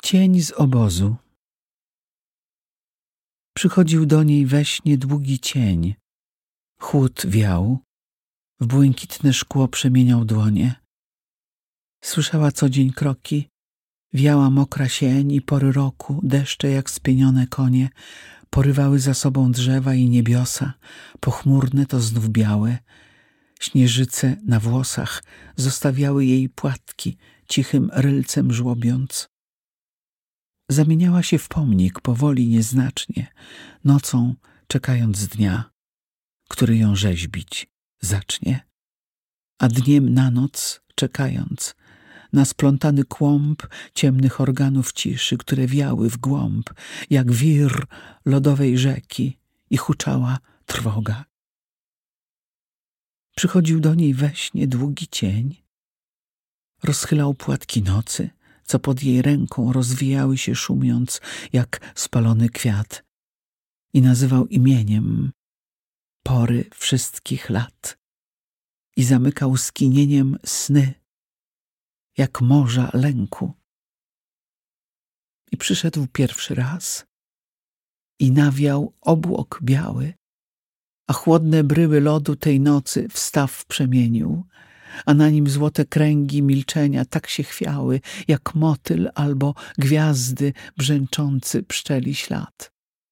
Cień z obozu. Przychodził do niej we śnie długi cień. Chłód wiał, w błękitne szkło przemieniał dłonie. Słyszała co dzień kroki, wiała mokra sień i pory roku, deszcze jak spienione konie, porywały za sobą drzewa i niebiosa, pochmurne to znów białe. Śnieżyce na włosach zostawiały jej płatki, cichym rylcem żłobiąc. Zamieniała się w pomnik powoli, nieznacznie, nocą czekając dnia, który ją rzeźbić zacznie, a dniem na noc czekając na splątany kłąb ciemnych organów ciszy, które wiały w głąb, jak wir lodowej rzeki i huczała trwoga. Przychodził do niej we śnie długi cień, rozchylał płatki nocy, co pod jej ręką rozwijały się szumiąc jak spalony kwiat, i nazywał imieniem pory wszystkich lat i zamykał skinieniem sny jak morza lęku. I przyszedł pierwszy raz i nawiał obłok biały, a chłodne bryły lodu tej nocy w staw przemienił, a na nim złote kręgi milczenia tak się chwiały, jak motyl albo gwiazdy brzęczący pszczeli ślad.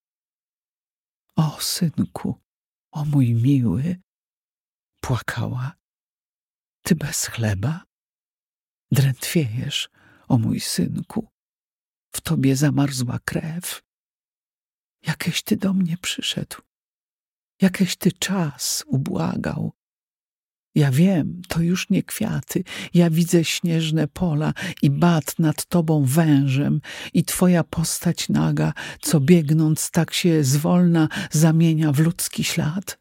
O, synku, o mój miły, płakała, ty bez chleba? Drętwiejesz, o mój synku, w tobie zamarzła krew. Jakeś ty do mnie przyszedł, jakeś ty czas ubłagał. Ja wiem, to już nie kwiaty, ja widzę śnieżne pola i bat nad tobą wężem i twoja postać naga, co biegnąc tak się zwolna zamienia w ludzki ślad.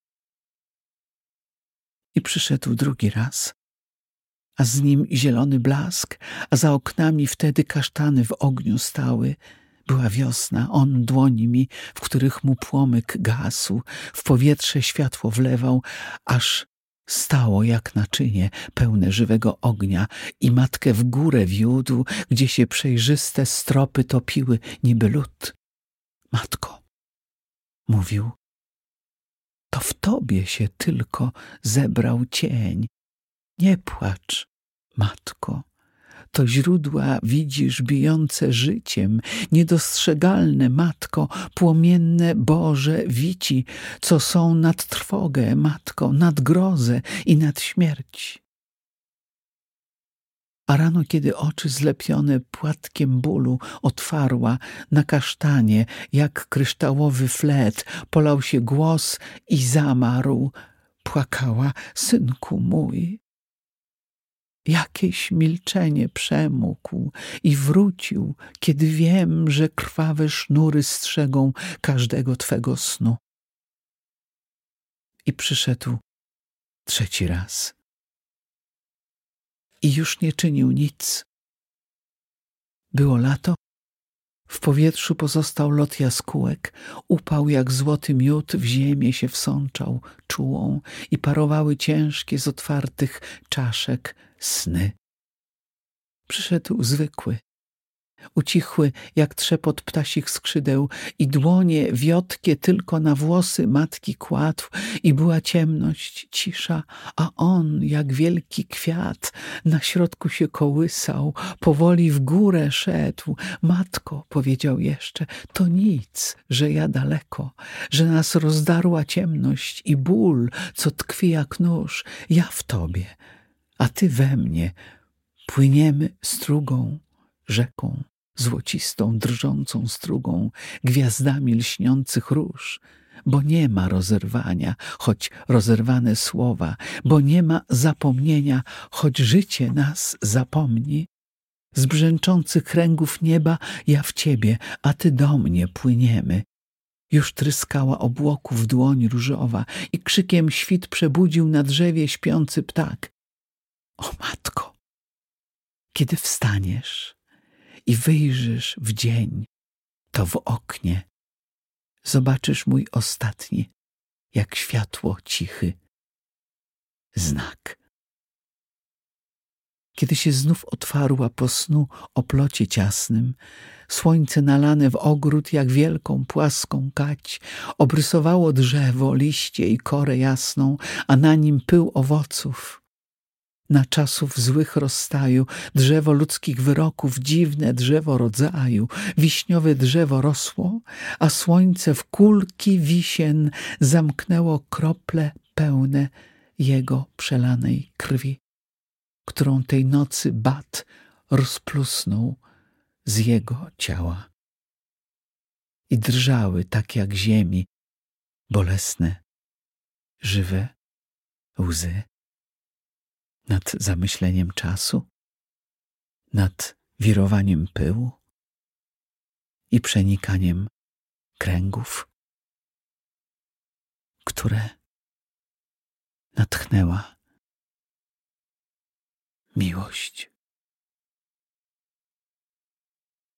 I przyszedł drugi raz, a z nim zielony blask, a za oknami wtedy kasztany w ogniu stały. Była wiosna, on dłoni mi, w których mu płomyk gasł, w powietrze światło wlewał, aż stało jak naczynie pełne żywego ognia i matkę w górę wiódł, gdzie się przejrzyste stropy topiły niby lód. Matko, mówił, to w tobie się tylko zebrał cień. Nie płacz, matko, to źródła widzisz bijące życiem, niedostrzegalne, matko, płomienne Boże wici, co są nad trwogę, matko, nad grozę i nad śmierć. A rano, kiedy oczy zlepione płatkiem bólu otwarła, na kasztanie, jak kryształowy flet, polał się głos i zamarł. Płakała, synku mój. Jakieś milczenie przemógł i wrócił, kiedy wiem, że krwawe sznury strzegą każdego twego snu. I przyszedł trzeci raz. I już nie czynił nic. Było lato, w powietrzu pozostał lot jaskółek, upał jak złoty miód w ziemię się wsączał czułą i parowały ciężkie z otwartych czaszek sny. Przyszedł zwykły, ucichły jak trzepot ptasich skrzydeł i dłonie wiotkie tylko na włosy matki kładł i była ciemność, cisza, a on jak wielki kwiat na środku się kołysał, powoli w górę szedł. Matko, powiedział jeszcze, to nic, że ja daleko, że nas rozdarła ciemność i ból, co tkwi jak nóż, ja w tobie, a ty we mnie. Płyniemy strugą, rzeką, złocistą, drżącą strugą, gwiazdami lśniących róż, bo nie ma rozerwania, choć rozerwane słowa, bo nie ma zapomnienia, choć życie nas zapomni. Z brzęczących kręgów nieba ja w ciebie, a ty do mnie płyniemy. Już tryskała obłoków dłoń różowa i krzykiem świt przebudził na drzewie śpiący ptak. O matko! Kiedy wstaniesz i wyjrzysz w dzień, to w oknie zobaczysz mój ostatni, jak światło cichy, znak. Kiedy się znów otwarła po snu oplocie ciasnym, słońce nalane w ogród jak wielką płaską kać obrysowało drzewo, liście i korę jasną, a na nim pył owoców. Na czasów złych rozstaju, drzewo ludzkich wyroków, dziwne drzewo rodzaju, wiśniowe drzewo rosło, a słońce w kulki wisien zamknęło krople pełne jego przelanej krwi, którą tej nocy bat rozplusnął z jego ciała. I drżały tak jak ziemi bolesne, żywe łzy nad zamyśleniem czasu, nad wirowaniem pyłu i przenikaniem kręgów, które natchnęła miłość.